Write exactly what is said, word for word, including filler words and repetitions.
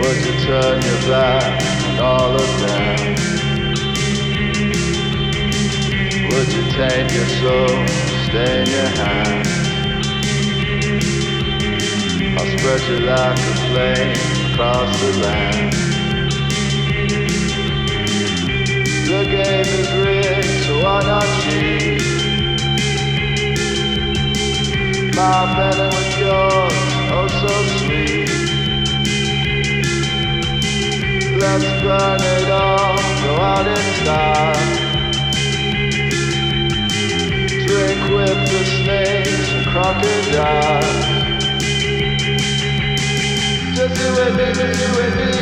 Would you turn your back on all of them? Would you take your soul, stay in your hand? I'll spread you like a flame across the land. The game is rigged, so why not cheat? My feeling with yours, oh so sweet. Let's burn it all, go out in style. Drink with the snakes and crocodiles. Just do it, baby, do it, do it.